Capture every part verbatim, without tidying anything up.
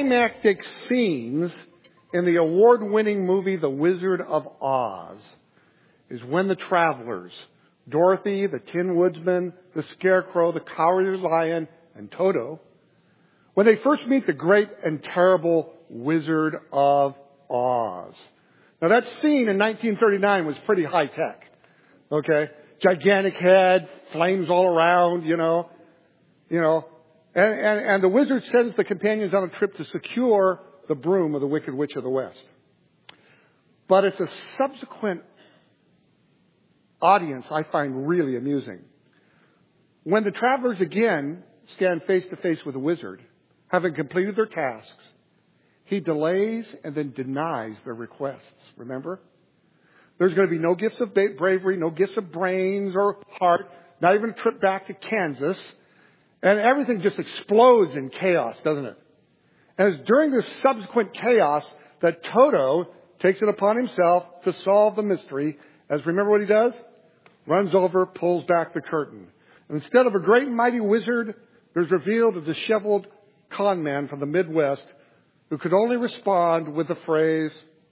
climactic scenes in the award-winning movie The Wizard of Oz is when the travelers, Dorothy, the Tin Woodsman, the Scarecrow, the Cowardly Lion, and Toto, when they first meet the great and terrible Wizard of Oz. Now that scene in nineteen thirty-nine was pretty high tech. Okay? Gigantic head, flames all around, you know. You know. And, and, and the wizard sends the companions on a trip to secure the broom of the Wicked Witch of the West. But it's a subsequent audience I find really amusing. When the travelers again stand face to face with the wizard, having completed their tasks, he delays and then denies their requests. Remember? There's going to be no gifts of bravery, no gifts of brains or heart, not even a trip back to Kansas. And everything just explodes in chaos, doesn't it? And it's during this subsequent chaos that Toto takes it upon himself to solve the mystery. As remember what he does? Runs over, pulls back the curtain. And instead of a great and mighty wizard, there's revealed a disheveled con man from the Midwest who could only respond with the phrase,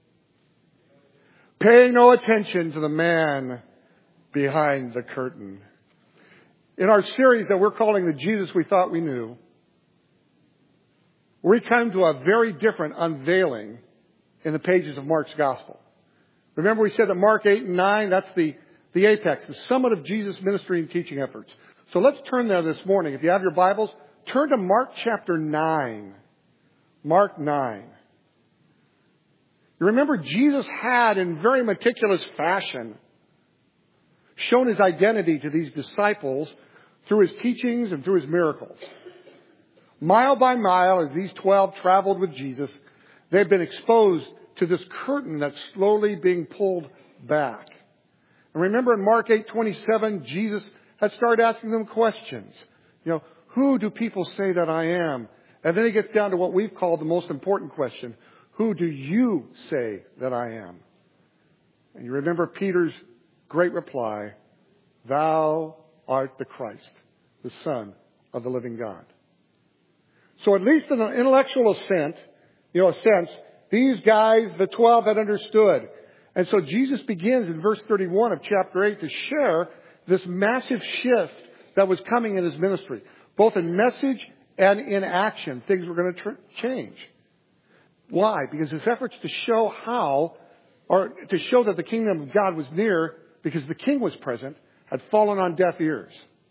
"Pay no attention to the man behind the curtain." In our series that we're calling The Jesus We Thought We Knew, we come to a very different unveiling in the pages of Mark's Gospel. Remember we said that Mark eight and nine, that's the, the apex, the summit of Jesus' ministry and teaching efforts. So let's turn there this morning. If you have your Bibles, turn to Mark chapter nine. Mark nine. You remember Jesus had, in very meticulous fashion, shown his identity to these disciples through his teachings and through his miracles. Mile by mile, as these twelve traveled with Jesus, they've been exposed to this curtain that's slowly being pulled back. And remember in Mark eight twenty-seven, Jesus had started asking them questions. You know, who do people say that I am? And then he gets down to what we've called the most important question. Who do you say that I am? And you remember Peter's great reply, "Thou art the Christ, the Son of the living God." So at least in an intellectual assent, you know, a sense, these guys, the twelve, had understood. And so Jesus begins in verse thirty-one of chapter eight to share this massive shift that was coming in his ministry, both in message and in action. Things were going to tr- change. Why? Because his efforts to show how, or to show that the kingdom of God was near, because the king was present, had fallen on deaf ears.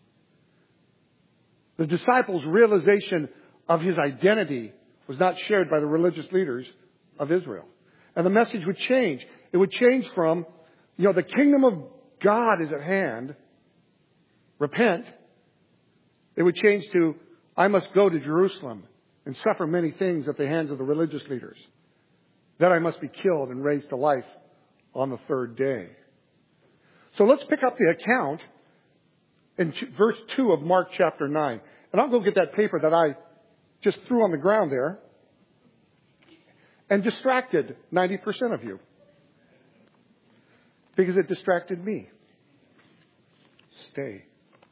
The disciples' realization of his identity was not shared by the religious leaders of Israel. And the message would change. It would change from, you know, the kingdom of God is at hand. Repent. It would change to, I must go to Jerusalem and suffer many things at the hands of the religious leaders. Then I must be killed and raised to life on the third day. So let's pick up the account in verse two of Mark chapter nine. And I'll go get that paper that I just threw on the ground there and distracted ninety percent of you. Because it distracted me. Stay.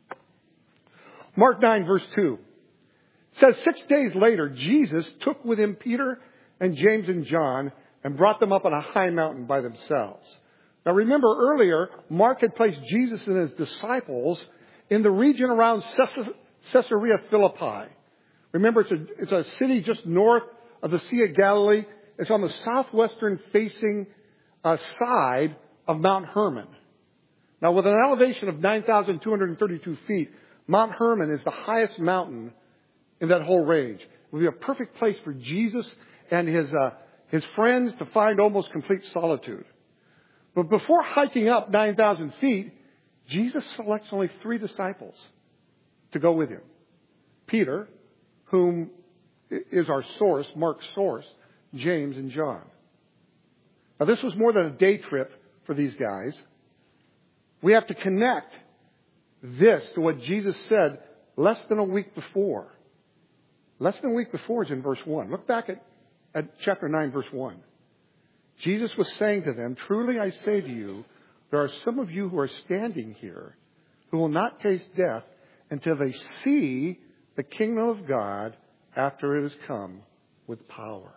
Mark nine verse two. It says, six days later, Jesus took with him Peter and James and John and brought them up on a high mountain by themselves. Now remember earlier, Mark had placed Jesus and his disciples in the region around Caesarea Philippi. Remember, it's a, it's a city just north of the Sea of Galilee. It's on the southwestern facing uh, side of Mount Hermon. Now with an elevation of nine thousand two hundred thirty-two feet, Mount Hermon is the highest mountain in that whole range. It would be a perfect place for Jesus and his, uh, his friends to find almost complete solitude. But before hiking up nine thousand feet, Jesus selects only three disciples to go with him. Peter, whom is our source, Mark's source, James and John. Now this was more than a day trip for these guys. We have to connect this to what Jesus said less than a week before. Less than a week before is in verse one. Look back at, at chapter nine, verse one. Jesus was saying to them, truly I say to you, there are some of you who are standing here who will not taste death until they see the kingdom of God after it has come with power.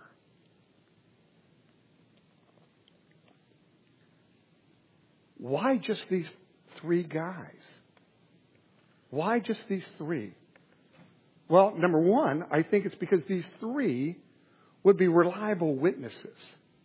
Why just these three guys? Why just these three? Well, number one, I think it's because these three would be reliable witnesses.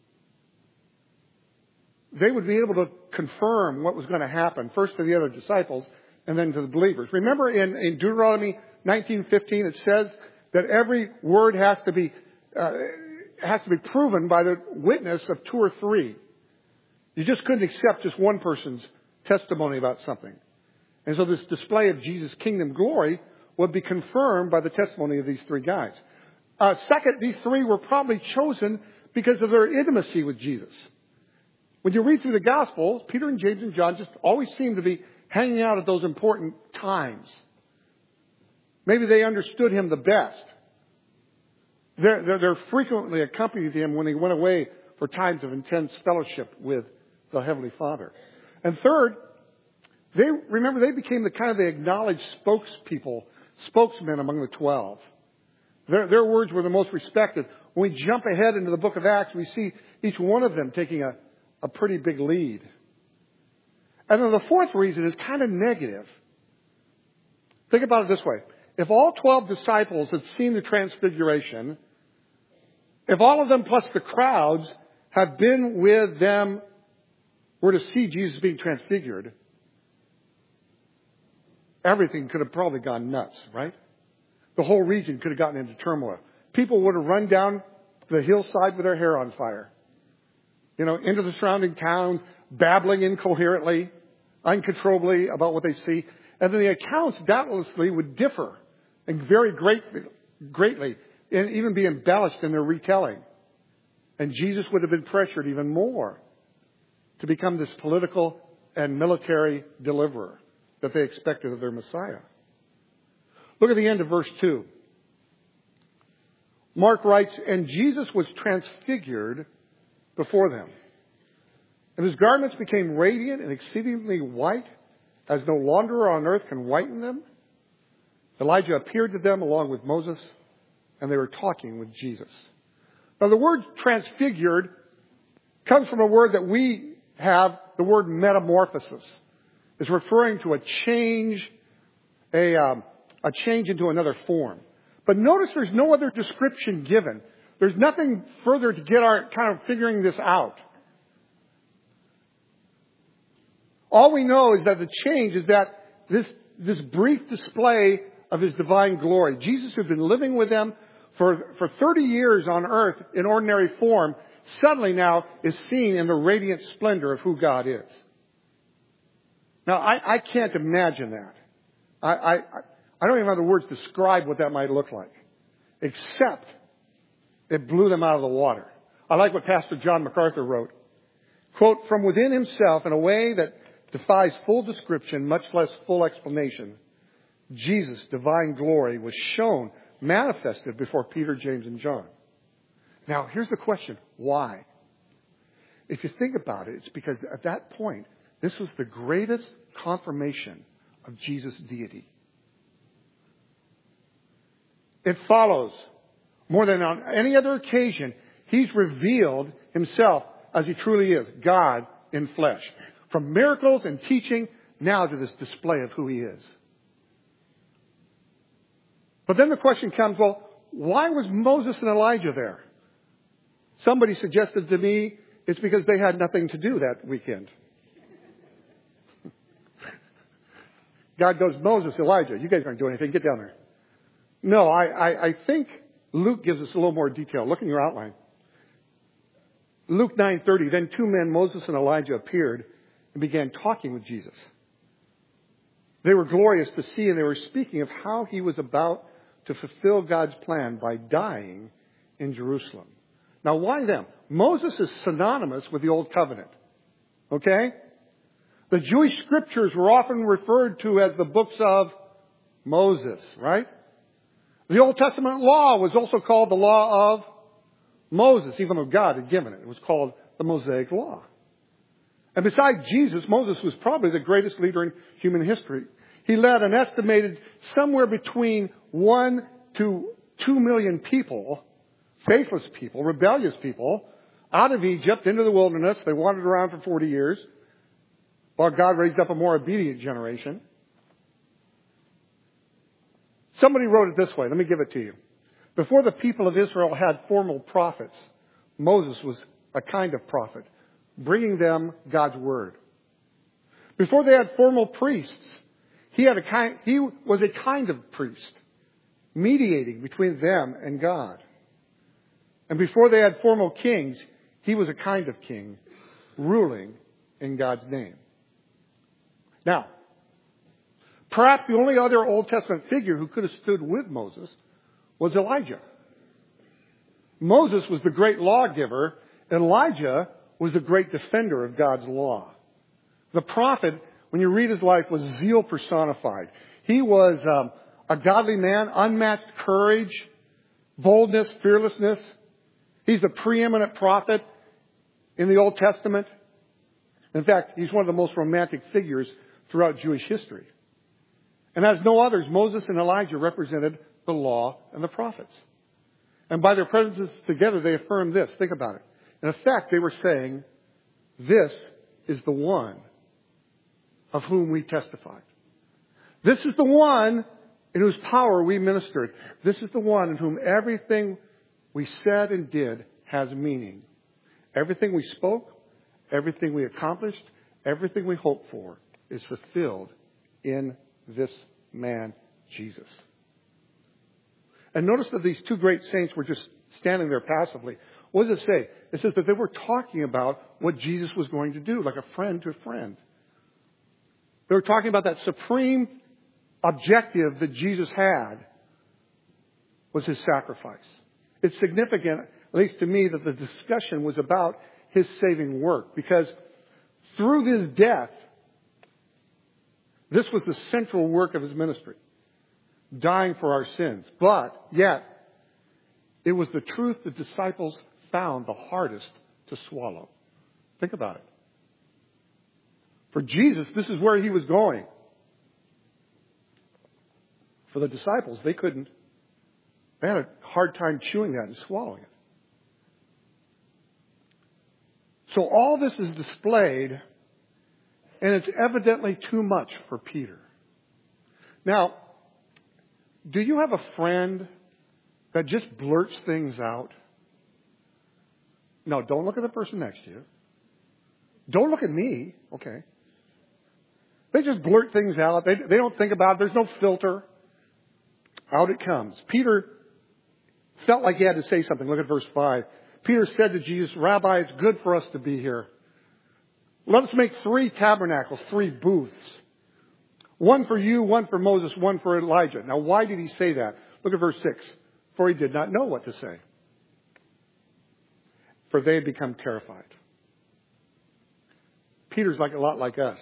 They would be able to confirm what was going to happen, first to the other disciples and then to the believers. Remember in, in Deuteronomy nineteen fifteen, it says that every word has to be uh, has to be proven by the witness of two or three. You just couldn't accept just one person's testimony about something. And so this display of Jesus' kingdom glory would be confirmed by the testimony of these three guys. Uh, second, these three were probably chosen because of their intimacy with Jesus. When you read through the Gospels, Peter and James and John just always seem to be hanging out at those important times. Maybe they understood him the best. They're, they're, they're frequently accompanied him when he went away for times of intense fellowship with the Heavenly Father. And third, they remember they became the kind of the acknowledged spokespeople, spokesmen among the twelve. Their, their words were the most respected. When we jump ahead into the book of Acts, we see each one of them taking a, a pretty big lead. And then the fourth reason is kind of negative. Think about it this way. If all twelve disciples had seen the transfiguration, if all of them plus the crowds have been with them, were to see Jesus being transfigured, everything could have probably gone nuts, right? The whole region could have gotten into turmoil. People would have run down the hillside with their hair on fire. You know, into the surrounding towns, babbling incoherently, uncontrollably about what they see. And then the accounts doubtlessly would differ and vary great, greatly and even be embellished in their retelling. And Jesus would have been pressured even more to become this political and military deliverer that they expected of their Messiah. Look at the end of verse two. Mark writes, "And Jesus was transfigured before them. And his garments became radiant and exceedingly white, as no launderer on earth can whiten them. Elijah appeared to them along with Moses, and they were talking with Jesus." Now the word transfigured comes from a word that we have, the word metamorphosis. It's referring to a change, a, um, a change into another form. But notice there's no other description given. There's nothing further to get our kind of figuring this out. All we know is that the change is that this, this brief display of his divine glory. Jesus, who'd been living with them for, for thirty years on earth in ordinary form, suddenly now is seen in the radiant splendor of who God is. Now, I, I can't imagine that. I, I, I don't even have the words to describe what that might look like. Except it blew them out of the water. I like what Pastor John MacArthur wrote. Quote, "From within himself, in a way that defies full description, much less full explanation, Jesus' divine glory was shown, manifested before Peter, James, and John." Now, here's the question. Why? If you think about it, it's because at that point, this was the greatest confirmation of Jesus' deity. It follows, more than on any other occasion, he's revealed himself as he truly is, God in flesh. From miracles and teaching, now to this display of who he is. But then the question comes, well, why was Moses and Elijah there? Somebody suggested to me it's because they had nothing to do that weekend. God goes, "Moses, Elijah, you guys aren't doing anything. Get down there." No, I, I, I think Luke gives us a little more detail. Look in your outline. Luke nine thirty, "Then two men, Moses and Elijah, appeared and began talking with Jesus. They were glorious to see, and they were speaking of how he was about to fulfill God's plan by dying in Jerusalem." Now, why them? Moses is synonymous with the Old Covenant. Okay? The Jewish scriptures were often referred to as the books of Moses, right? The Old Testament law was also called the law of Moses, even though God had given it. It was called the Mosaic Law. And besides Jesus, Moses was probably the greatest leader in human history. He led an estimated somewhere between one to two million people faithless people, rebellious people, out of Egypt into the wilderness. They wandered around for forty years while God raised up a more obedient generation. Somebody wrote it this way. Let me give it to you. Before the people of Israel had formal prophets, Moses was a kind of prophet, bringing them God's word. Before they had formal priests, he had a kind, he was a kind of priest, mediating between them and God. And before they had formal kings, he was a kind of king, ruling in God's name. Now, perhaps the only other Old Testament figure who could have stood with Moses was Elijah. Moses was the great lawgiver. Elijah was the great defender of God's law. The prophet, when you read his life, was zeal personified. He was um, a godly man, unmatched courage, boldness, fearlessness. He's the preeminent prophet in the Old Testament. In fact, he's one of the most romantic figures throughout Jewish history. And as no others, Moses and Elijah represented the law and the prophets. And by their presences together, they affirmed this. Think about it. In effect, they were saying, this is the one of whom we testified. This is the one in whose power we ministered. This is the one in whom everything we said and did has meaning. Everything we spoke, everything we accomplished, everything we hoped for is fulfilled in this man, Jesus. And notice that these two great saints were just standing there passively. What does it say? It says that they were talking about what Jesus was going to do, like a friend to a friend. They were talking about that supreme objective that Jesus had was his sacrifice. It's significant, at least to me, that the discussion was about his saving work, because through his death, this was the central work of his ministry, dying for our sins. But yet, it was the truth the disciples found the hardest to swallow. Think about it. For Jesus, this is where he was going. For the disciples, they couldn't. They had a hard time chewing that and swallowing it. So all this is displayed, and it's evidently too much for Peter. Now, do you have a friend that just blurts things out? No, don't look at the person next to you. Don't look at me. Okay. They just blurt things out. They, they don't think about it. There's no filter. Out it comes. Peter felt like he had to say something. Look at verse five. Peter said to Jesus, Rabbi, it's good for us to be here. Let us make three tabernacles, three booths. One for you, one for Moses, one for Elijah. Now, why did he say that? Look at verse six. For he did not know what to say. For they had become terrified. Peter's like a lot like us.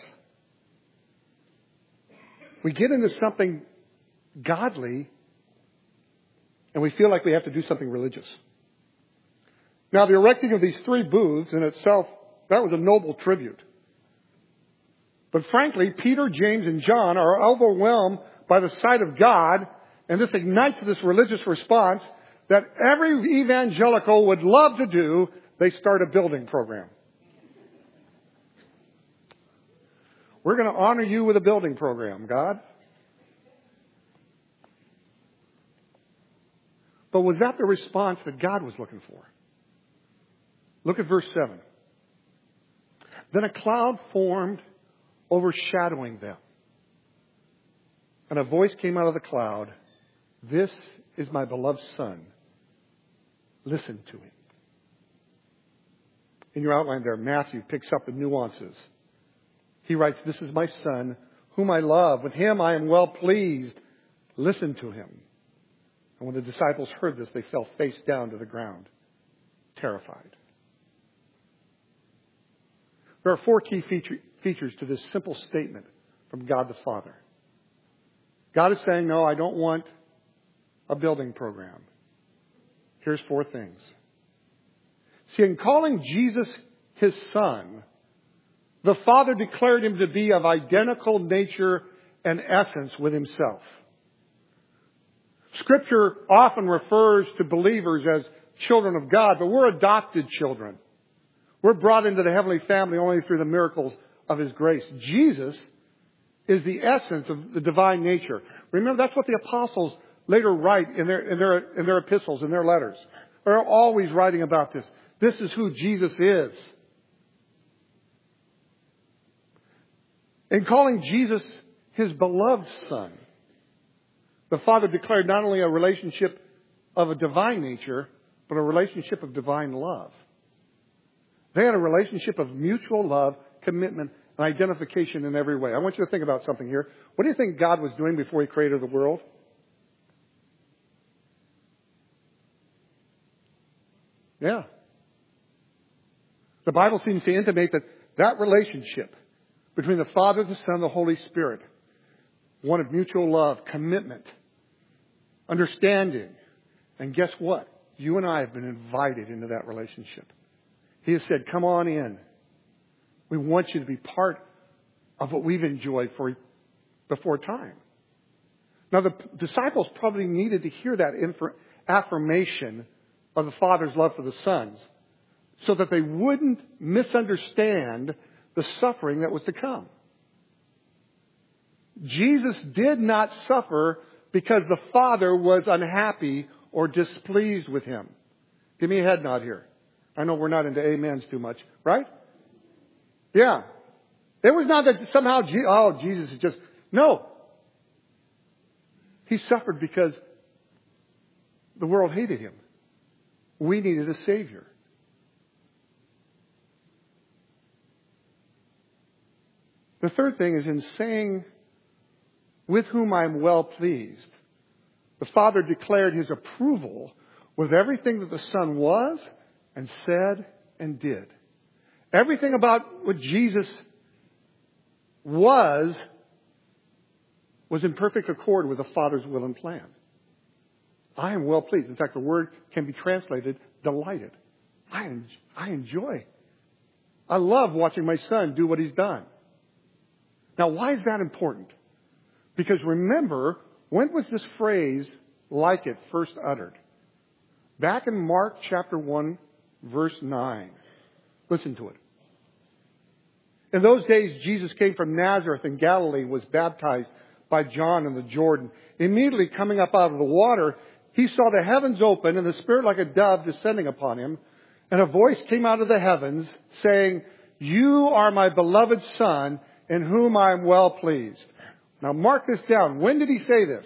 We get into something godly, and we feel like we have to do something religious. Now, the erecting of these three booths in itself, that was a noble tribute. But frankly, Peter, James, and John are overwhelmed by the sight of God, and this ignites this religious response that every evangelical would love to do. They start a building program. We're going to honor you with a building program, God. But was that the response that God was looking for? Look at verse seven. Then a cloud formed, overshadowing them. And a voice came out of the cloud. This is my beloved Son. Listen to him. In your outline there, Matthew picks up the nuances. He writes, this is my Son, whom I love. With him I am well pleased. Listen to him. And when the disciples heard this, they fell face down to the ground, terrified. There are four key feature, features to this simple statement from God the Father. God is saying, no, I don't want a building program. Here's four things. See, in calling Jesus his Son, the Father declared him to be of identical nature and essence with himself. Scripture often refers to believers as children of God, but we're adopted children. We're brought into the heavenly family only through the miracles of His grace. Jesus is the essence of the divine nature. Remember, that's what the apostles later write in their, in their, in their epistles, in their letters. They're always writing about this. This is who Jesus is. In calling Jesus His beloved Son, the Father declared not only a relationship of a divine nature, but a relationship of divine love. They had a relationship of mutual love, commitment, and identification in every way. I want you to think about something here. What do you think God was doing before He created the world? Yeah. The Bible seems to intimate that that relationship between the Father, the Son, and the Holy Spirit, one of mutual love, commitment, understanding. And guess what? You and I have been invited into that relationship. He has said, come on in. We want you to be part of what we've enjoyed for before time. Now, the disciples probably needed to hear that affirmation of the Father's love for the sons so that they wouldn't misunderstand the suffering that was to come. Jesus did not suffer because the Father was unhappy or displeased with Him. Give me a head nod here. I know we're not into amens too much, right? Yeah. It was not that somehow, oh, Jesus is just, no. He suffered because the world hated Him. We needed a Savior. The third thing is in saying, with whom I am well pleased, the Father declared His approval with everything that the Son was and said and did. Everything about what Jesus was, was in perfect accord with the Father's will and plan. I am well pleased. In fact, the word can be translated delighted. I, en- I enjoy. I love watching my son do what he's done. Now, why is that important? Because remember, when was this phrase, like it, first uttered? Back in Mark chapter one, verse nine. Listen to it. In those days, Jesus came from Nazareth in Galilee and was baptized by John in the Jordan. Immediately coming up out of the water, he saw the heavens open and the Spirit like a dove descending upon him. And a voice came out of the heavens saying, "You are my beloved Son, in whom I am well pleased." Now mark this down. When did he say this?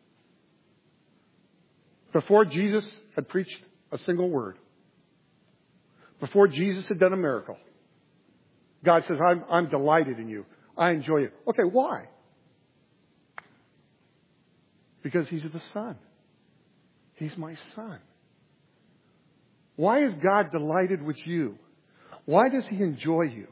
Before Jesus had preached a single word. Before Jesus had done a miracle. God says, I'm, I'm delighted in you. I enjoy you. Okay, why? Because He's the Son. He's my Son. Why is God delighted with you? Why does He enjoy you?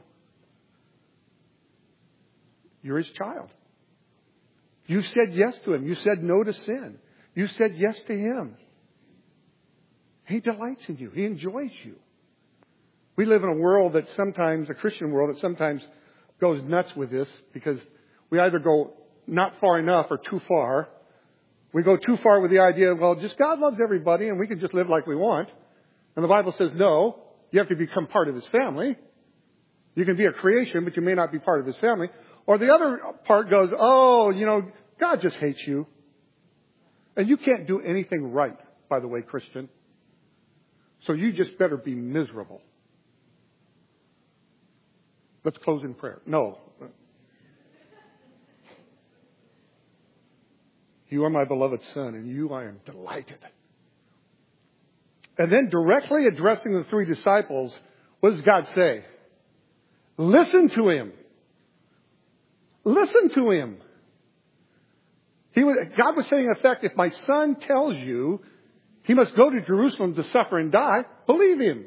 You're His child. You said yes to Him. You said no to sin. You said yes to Him. He delights in you. He enjoys you. We live in a world that sometimes, a Christian world that sometimes goes nuts with this because we either go not far enough or too far. We go too far with the idea, well, just God loves everybody and we can just live like we want. And the Bible says, no, you have to become part of His family. You can be a creation, but you may not be part of His family. Or the other part goes, oh, you know, God just hates you. And you can't do anything right, by the way, Christian. So you just better be miserable. Let's close in prayer. No. You are my beloved Son, and you I am delighted. And then directly addressing the three disciples, what does God say? Listen to Him. Listen to Him. He was, God was saying, in effect, if my Son tells you He must go to Jerusalem to suffer and die, believe Him.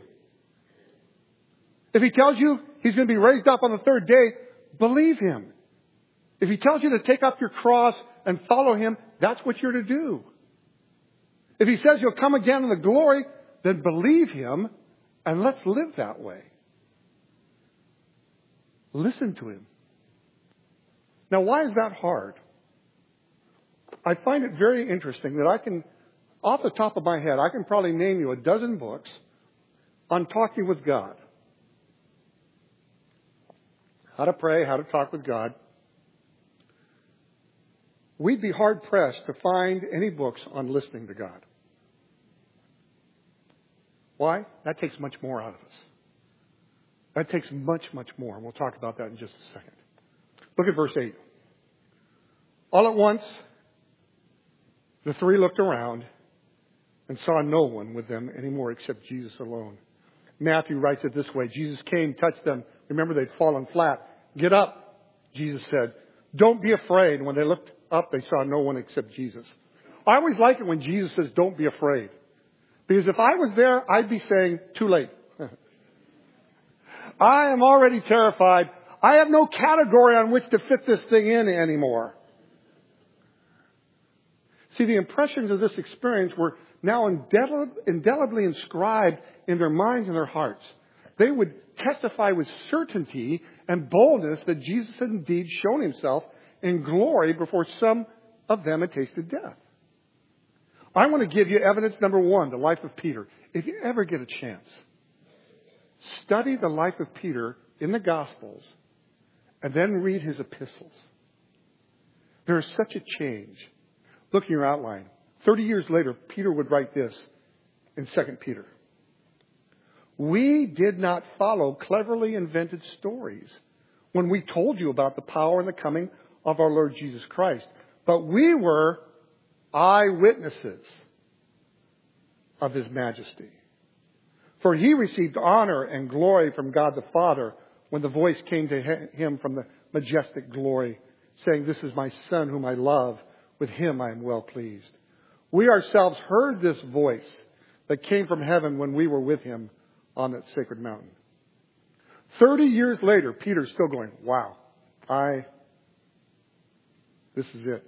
If He tells you He's going to be raised up on the third day, believe Him. If He tells you to take up your cross and follow Him, that's what you're to do. If He says He'll come again in the glory, then believe Him and let's live that way. Listen to Him. Now, why is that hard? I find it very interesting that I can off the top of my head, I can probably name you a dozen books on talking with God. How to pray, how to talk with God. We'd be hard-pressed to find any books on listening to God. Why? That takes much more out of us. That takes much, much more. And we'll talk about that in just a second. Look at verse eight. All at once, the three looked around and saw no one with them anymore except Jesus alone. Matthew writes it this way. Jesus came, touched them. Remember, they'd fallen flat. Get up, Jesus said. Don't be afraid. And when they looked up, they saw no one except Jesus. I always like it when Jesus says, don't be afraid. Because if I was there, I'd be saying, too late. I am already terrified. I have no category on which to fit this thing in anymore. See, the impressions of this experience were now indelibly inscribed in their minds and their hearts. They would testify with certainty and boldness that Jesus had indeed shown himself in glory before some of them had tasted death. I want to give you evidence number one, the life of Peter. If you ever get a chance, study the life of Peter in the Gospels and then read his epistles. There is such a change. Look in your outline. Thirty years later, Peter would write this in Second Peter. We did not follow cleverly invented stories when we told you about the power and the coming of our Lord Jesus Christ, but we were eyewitnesses of his majesty. For he received honor and glory from God the Father when the voice came to him from the majestic glory, saying, this is my Son whom I love. With him I am well pleased. We ourselves heard this voice that came from heaven when we were with him on that sacred mountain. Thirty years later, Peter's still going, wow, I, this is it.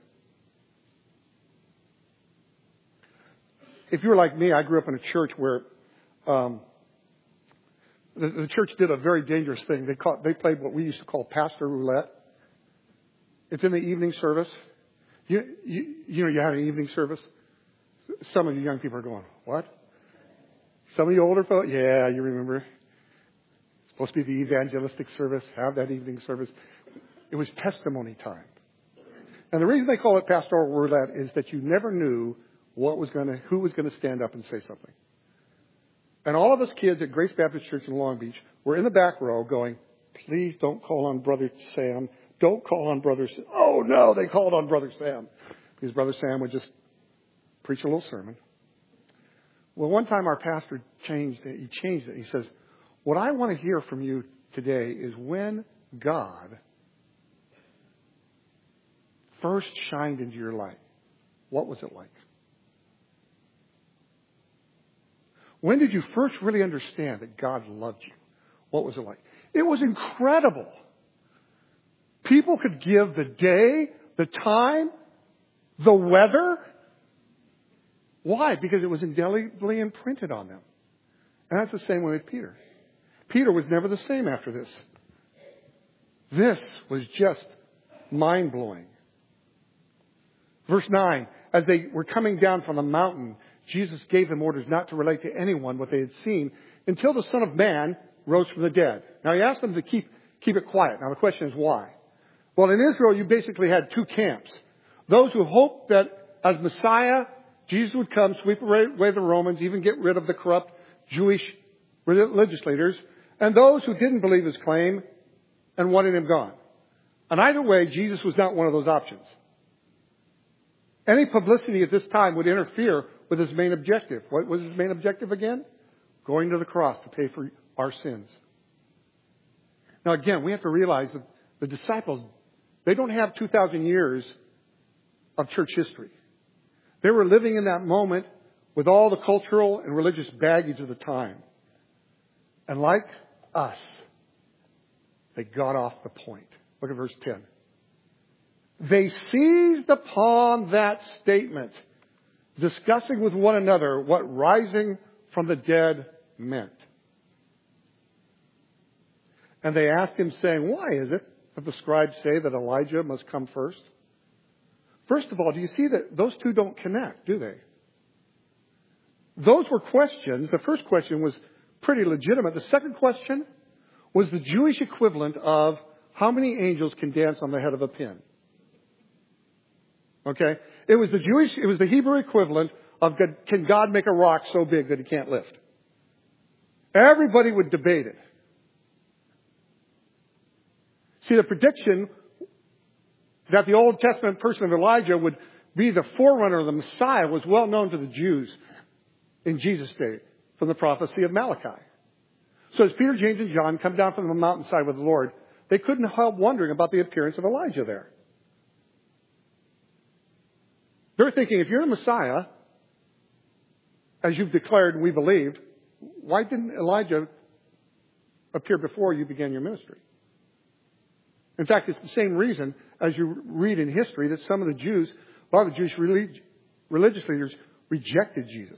If you're like me, I grew up in a church where um, the, the church did a very dangerous thing. They, call, they played what we used to call pastor roulette. It's in the evening service. You, you, you know, you had an evening service. Some of you young people are going, what? Some of you older folks, yeah, you remember. It's supposed to be the evangelistic service. Have that evening service. It was testimony time. And the reason they call it pastoral roulette is that you never knew what was going to, who was going to stand up and say something. And all of us kids at Grace Baptist Church in Long Beach were in the back row going, please don't call on Brother Sam. Don't call on Brother Sam. Oh, no, they called on Brother Sam. Because Brother Sam would just preach a little sermon. Well, one time our pastor changed it. He changed it. He says, what I want to hear from you today is when God first shined into your light. What was it like? When did you first really understand that God loved you? What was it like? It was incredible. People could give the day, the time, the weather. Why? Because it was indelibly imprinted on them. And that's the same way with Peter. Peter was never the same after this. This was just mind-blowing. Verse nine, as they were coming down from the mountain, Jesus gave them orders not to relate to anyone what they had seen until the Son of Man rose from the dead. Now he asked them to keep, keep it quiet. Now the question is why? Well, in Israel, you basically had two camps. Those who hoped that as Messiah, Jesus would come, sweep away the Romans, even get rid of the corrupt Jewish legislators, and those who didn't believe his claim and wanted him gone. And either way, Jesus was not one of those options. Any publicity at this time would interfere with his main objective. What was his main objective again? Going to the cross to pay for our sins. Now again, we have to realize that the disciples, they don't have two thousand years of church history. They were living in that moment with all the cultural and religious baggage of the time. And like us, they got off the point. Look at verse ten. They seized upon that statement, discussing with one another what rising from the dead meant. And they asked him, saying, why is it that the scribes say that Elijah must come first? First of all, do you see that those two don't connect, do they? Those were questions. The first question was pretty legitimate. The second question was the Jewish equivalent of how many angels can dance on the head of a pin. Okay? It was the Jewish, it was the Hebrew equivalent of can God make a rock so big that he can't lift? Everybody would debate it. See, the prediction that the Old Testament person of Elijah would be the forerunner of the Messiah was well known to the Jews in Jesus' day from the prophecy of Malachi. So as Peter, James, and John come down from the mountainside with the Lord, they couldn't help wondering about the appearance of Elijah there. They're thinking, if you're the Messiah, as you've declared and we believed, why didn't Elijah appear before you began your ministry? In fact, it's the same reason, as you read in history, that some of the Jews, a lot of the Jewish relig- religious leaders rejected Jesus.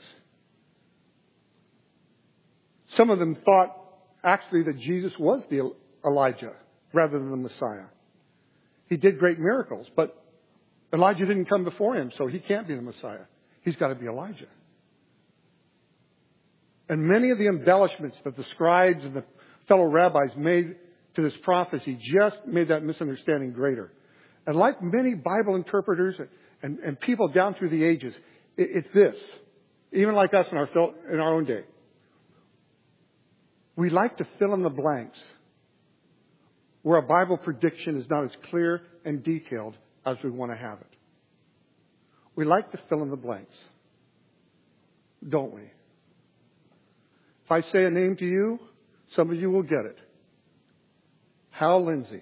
Some of them thought, actually, that Jesus was the Elijah rather than the Messiah. He did great miracles, but Elijah didn't come before him, so he can't be the Messiah. He's got to be Elijah. And many of the embellishments that the scribes and the fellow rabbis made to this prophecy just made that misunderstanding greater. And like many Bible interpreters and, and people down through the ages, it, it's this. Even like us in our, in our own day. We like to fill in the blanks where a Bible prediction is not as clear and detailed as we want to have it. We like to fill in the blanks, don't we? If I say a name to you, some of you will get it. Hal Lindsey.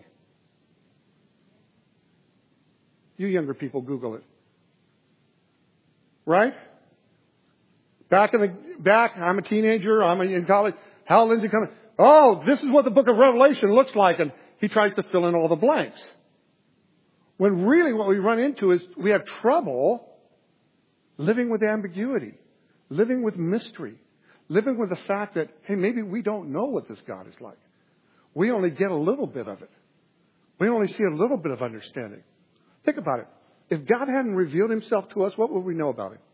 You younger people, Google it. Right? Back in the back, I'm a teenager. I'm in college. Hal Lindsey comes. Oh, this is what the book of Revelation looks like, and he tries to fill in all the blanks. When really what we run into is we have trouble living with ambiguity, living with mystery, living with the fact that, hey, maybe we don't know what this God is like. We only get a little bit of it. We only see a little bit of understanding. Think about it. If God hadn't revealed himself to us, what would we know about him?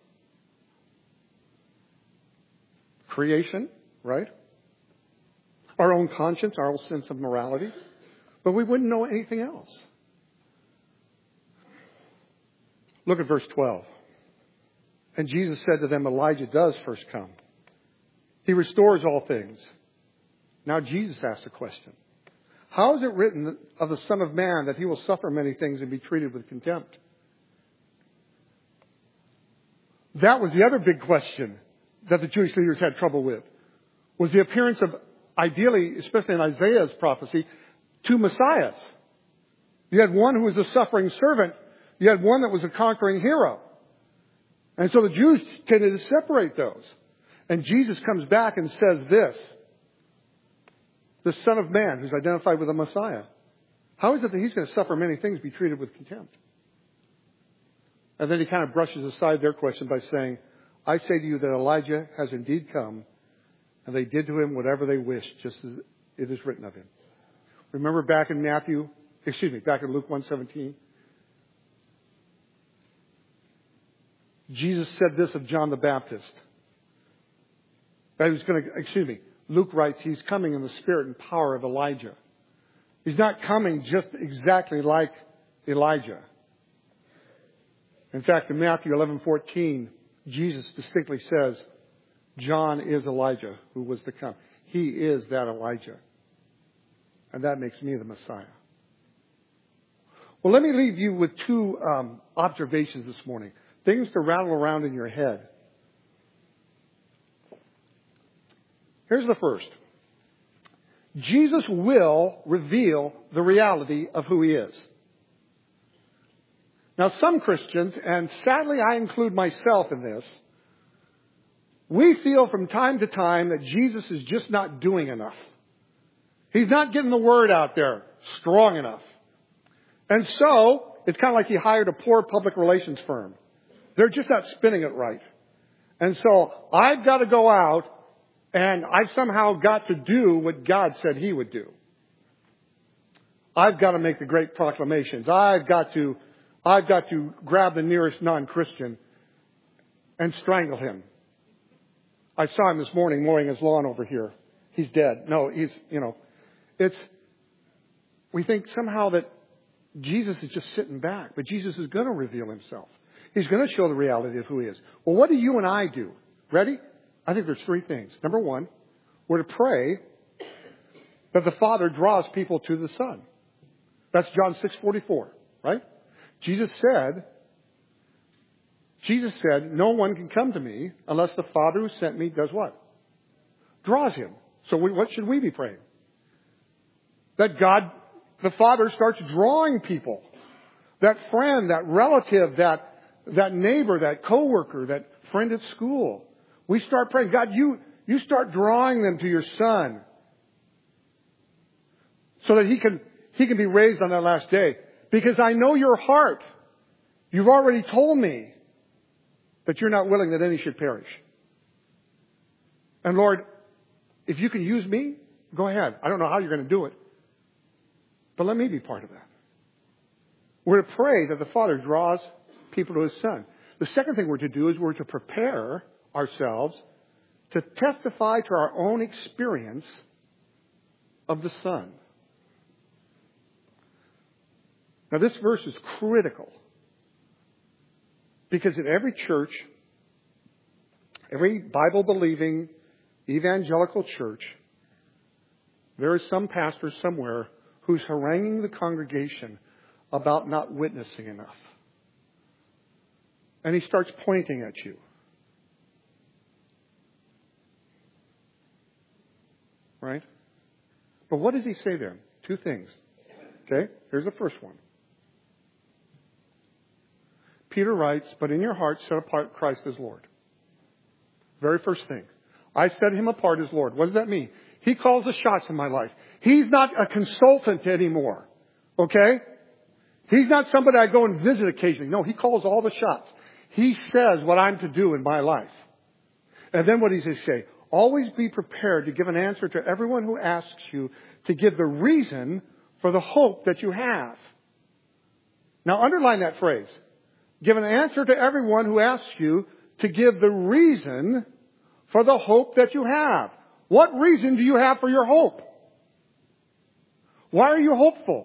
Creation, right? Our own conscience, our own sense of morality. But we wouldn't know anything else. Look at verse twelve. And Jesus said to them, Elijah does first come. He restores all things. Now Jesus asked a question. How is it written of the Son of Man that he will suffer many things and be treated with contempt? That was the other big question that the Jewish leaders had trouble with. Was the appearance of, ideally, especially in Isaiah's prophecy, two Messiahs. You had one who was a suffering servant. You had one that was a conquering hero. And so the Jews tended to separate those. And Jesus comes back and says this. The Son of Man, who's identified with the Messiah. How is it that he's going to suffer many things, be treated with contempt? And then he kind of brushes aside their question by saying, I say to you that Elijah has indeed come, and they did to him whatever they wished, just as it is written of him. Remember back in Matthew, excuse me, back in Luke one seventeen? Jesus said this of John the Baptist. That he was going to, excuse me, Luke writes, he's coming in the spirit and power of Elijah. He's not coming just exactly like Elijah. In fact, in Matthew eleven fourteen, Jesus distinctly says, John is Elijah who was to come. He is that Elijah. And that makes me the Messiah. Well, let me leave you with two um, observations this morning. Things to rattle around in your head. Here's the first. Jesus will reveal the reality of who he is. Now, some Christians, and sadly I include myself in this, we feel from time to time that Jesus is just not doing enough. He's not getting the word out there strong enough. And so, it's kind of like he hired a poor public relations firm. They're just not spinning it right. And so, I've got to go out and I've somehow got to do what God said he would do. I've got to make the great proclamations. I've got to, I've got to grab the nearest non-Christian and strangle him. I saw him this morning mowing his lawn over here. He's dead. No, he's, you know, it's, we think somehow that Jesus is just sitting back, but Jesus is going to reveal himself. He's going to show the reality of who he is. Well, what do you and I do? Ready? I think there's three things. Number one, we're to pray that the Father draws people to the Son. That's John six forty-four, right? Jesus said, Jesus said, no one can come to me unless the Father who sent me does what? Draws him. So we, what should we be praying? That God, the Father, starts drawing people. That friend, that relative, that, that neighbor, that coworker, that friend at school. We start praying, God, you, you start drawing them to your Son. So that he can, he can be raised on that last day. Because I know your heart. You've already told me that you're not willing that any should perish. And Lord, if you can use me, go ahead. I don't know how you're going to do it. But let me be part of that. We're to pray that the Father draws people to his Son. The second thing we're to do is we're to prepare ourselves to testify to our own experience of the Son. Now this verse is critical. Because in every church, every Bible-believing evangelical church, there is some pastor somewhere who's haranguing the congregation about not witnessing enough. And he starts pointing at you. Right? But what does he say there? Two things. Okay? Here's the first one. Peter writes, but in your hearts set apart Christ as Lord. Very first thing. I set him apart as Lord. What does that mean? He calls the shots in my life. He's not a consultant anymore. Okay? He's not somebody I go and visit occasionally. No, he calls all the shots. He says what I'm to do in my life. And then what does he say? Always be prepared to give an answer to everyone who asks you to give the reason for the hope that you have. Now underline that phrase. Give an answer to everyone who asks you to give the reason for the hope that you have. What reason do you have for your hope? Why are you hopeful?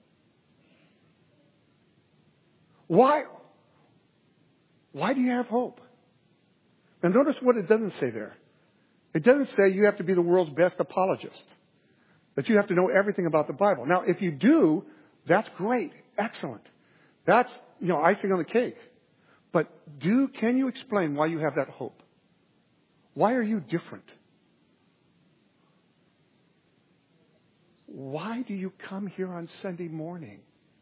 Why? Why do you have hope? Now notice what it doesn't say there. It doesn't say you have to be the world's best apologist. That you have to know everything about the Bible. Now if you do, that's great. Excellent. That's, you know, icing on the cake. But do, can you explain why you have that hope? Why are you different? Why do you come here on Sunday morning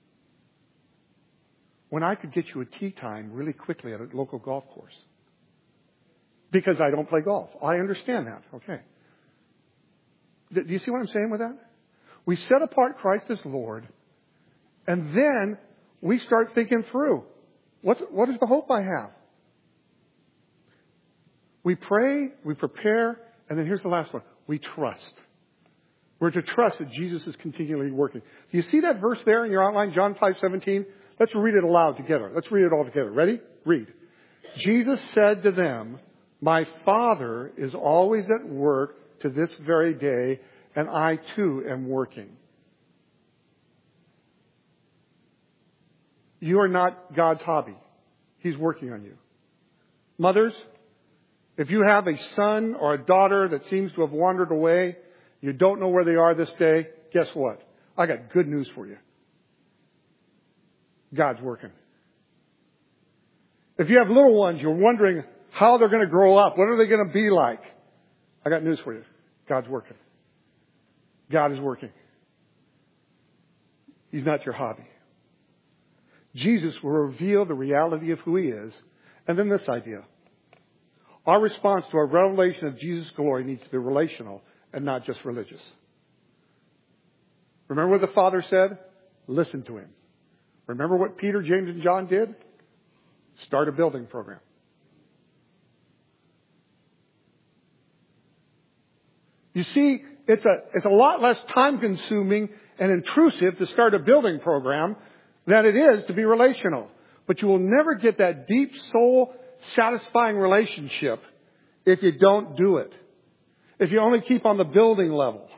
when I could get you a tee time really quickly at a local golf course? Because I don't play golf. I understand that. Okay. Do you see what I'm saying with that? We set apart Christ as Lord, and then we start thinking through, what's, what is the hope I have? We pray, we prepare, and then here's the last one. We trust. We're to trust that Jesus is continually working. Do you see that verse there in your outline, John five seventeen? Let's read it aloud together. Let's read it all together. Ready? Read. Jesus said to them, my Father is always at work to this very day, and I too am working. You are not God's hobby. He's working on you. Mothers, if you have a son or a daughter that seems to have wandered away, you don't know where they are this day, guess what? I got good news for you. God's working. If you have little ones, you're wondering how they're going to grow up. What are they going to be like? I got news for you. God's working. God is working. He's not your hobby. Jesus will reveal the reality of who he is. And then this idea. Our response to our revelation of Jesus' glory needs to be relational and not just religious. Remember what the Father said? Listen to him. Remember what Peter, James, and John did? Start a building program. You see, it's a, it's a lot less time consuming and intrusive to start a building program than it is to be relational. But you will never get that deep soul satisfying relationship if you don't do it. If you only keep on the building level.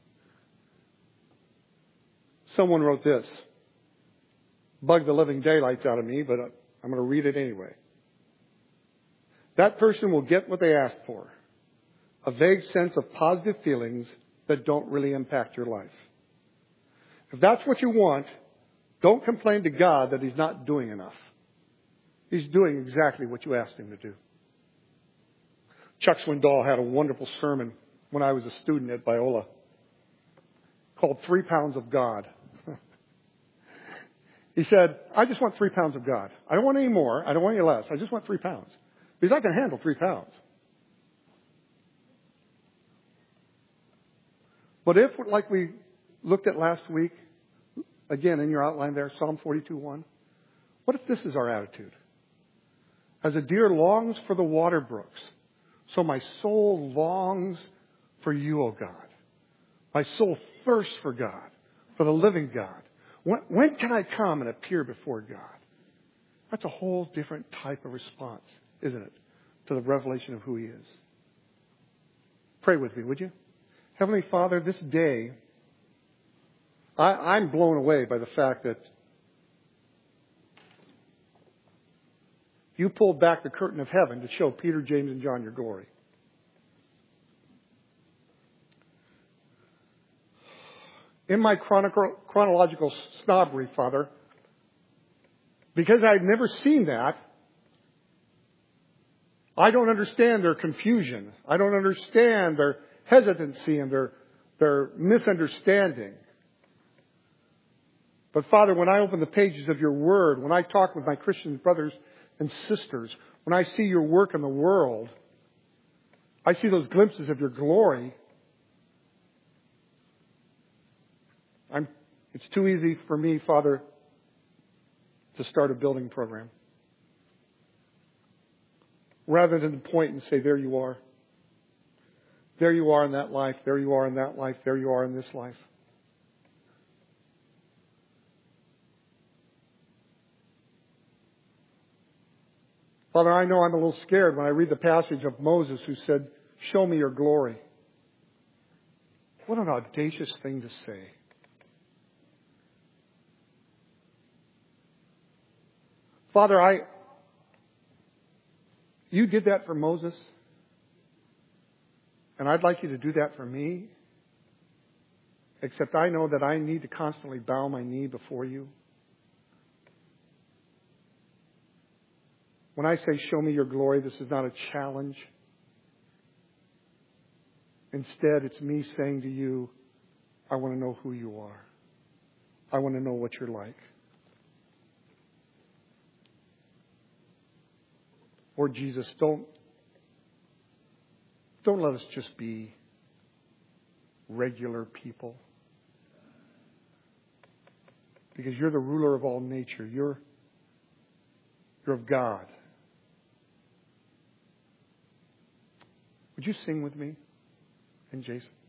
Someone wrote this. Bugged the living daylights out of me, but I'm going to read it anyway. That person will get what they asked for. A vague sense of positive feelings that don't really impact your life. If that's what you want, don't complain to God that He's not doing enough. He's doing exactly what you asked Him to do. Chuck Swindoll had a wonderful sermon when I was a student at Biola called Three Pounds of God. He said, I just want three pounds of God. I don't want any more. I don't want any less. I just want three pounds. Because I can handle three pounds. But if, like we looked at last week, again in your outline there, Psalm forty-two one, what if this is our attitude? As a deer longs for the water brooks, so my soul longs for you, O God. My soul thirsts for God, for the living God. When, when can I come and appear before God? That's a whole different type of response, isn't it, to the revelation of who He is. Pray with me, would you? Heavenly Father, this day, I, I'm blown away by the fact that you pulled back the curtain of heaven to show Peter, James, and John your glory. In my chronological snobbery, Father, because I've never seen that, I don't understand their confusion. I don't understand their hesitancy and their, their misunderstanding. But Father, when I open the pages of your Word, when I talk with my Christian brothers and sisters, when I see your work in the world, I see those glimpses of your glory. I'm, it's too easy for me, Father, to start a building program. Rather than point and say, there you are. There you are in that life. There you are in that life. There you are in this life. Father, I know I'm a little scared when I read the passage of Moses who said, show me your glory. What an audacious thing to say. Father, I, you did that for Moses, and I'd like you to do that for me, except I know that I need to constantly bow my knee before you. When I say, show me your glory, this is not a challenge. Instead, it's me saying to you, I want to know who you are. I want to know what you're like. Lord Jesus, don't, don't let us just be regular people. Because you're the ruler of all nature. You're, you're of God. Would you sing with me and Jason?